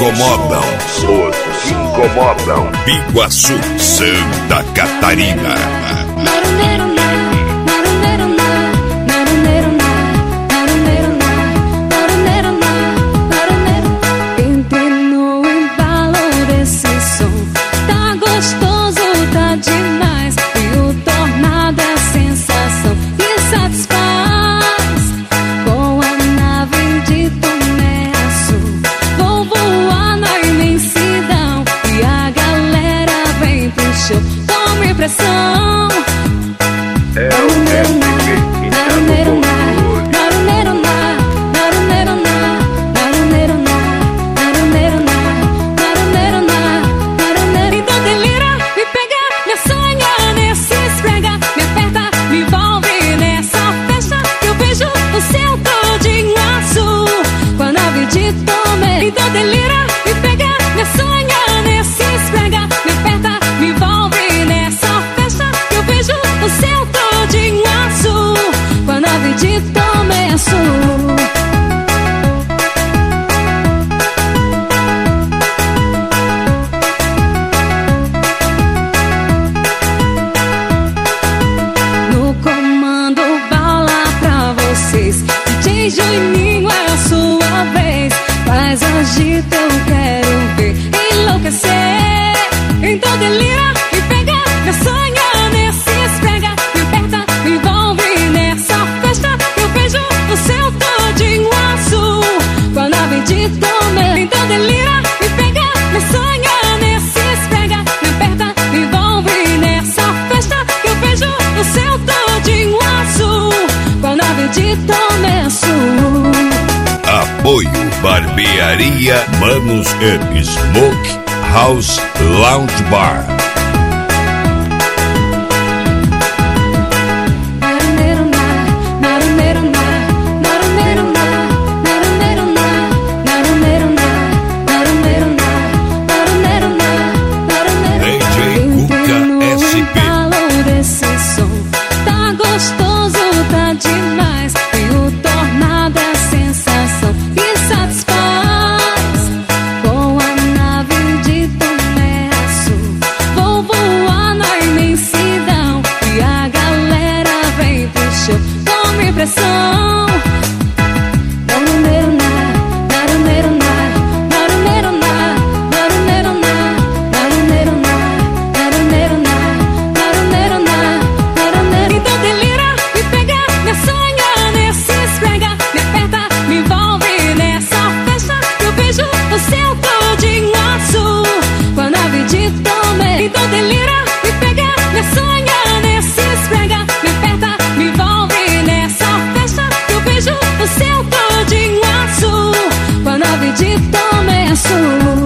incomodam. Os que incomodam. Biguaçu, Santa Catarina. Entrei no embalo desse som. Tá gostoso, tá demais. E o tornado é sensação que satisfaz. Com a nave de Tomé Açu, vou voar na imensidão. E a galera vem pro show com impressão. É o mestre que então delira, me pega, me sonha nesse esfrega, me aperta, me envolve nessa festa que eu vejo o céu todinho azul com a nave de Tomé. Então delira, me pega, me sonha nesse esfrega, me aperta, me envolve nessa festa que eu vejo o céu todinho azul com a nave de Tomé Açu. No comando, bala pra vocês. DJ Juninho, é a sua vez. Faz agita, eu quero ver enlouquecer. Então delira, me pega, me sonha nesse esfrega, me aperta, me envolve nessa festa que eu vejo o céu todinho azul com a nave de Tomé. Então delira, me pega, me sonha nesse esfrega, me aperta, me envolve nessa festa que eu vejo o céu todinho azul com a nave de Tomé Açu. Apoio Barbearia Manos and Smoke House Lounge Bar. DJ Cuca SP. Desse som tá gostoso, tá demais. E o tornado é sensação que satisfaz. Com a nave de Tomé Açu, vou voar na imensidão. E a galera vem pro show com impressão. Então delira, me pega, me sonha nesse esfrega, me aperta, me envolve nessa festa que eu vejo o céu todinho azul com a nave de Tomé. Então delira, me pega, me sonha nesse esfrega, me aperta, me envolve nessa festa que eu vejo o céu todinho azul com a nave de Tomé Açu.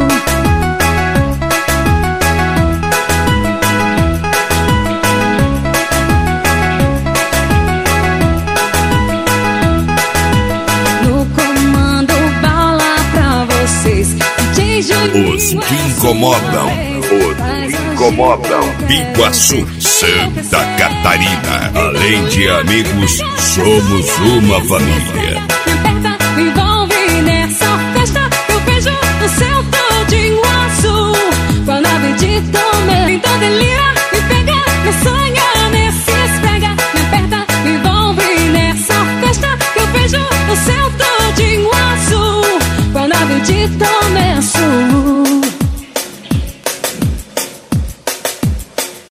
No comando, bala pra vocês. DJ Juninho, Os que incomodam. Os que incomodam. Biguaçu, Santa Catarina. Além de amigos, somos uma família. me aperta, me envolve nessa festa que eu vejo o céu todinho azul com a nave de Tomé. Então delira, me pega, me sonha nesse esfrega, me aperta, me envolve nessa festa que eu vejo o céu todinho azul com a nave de Tomé Açu.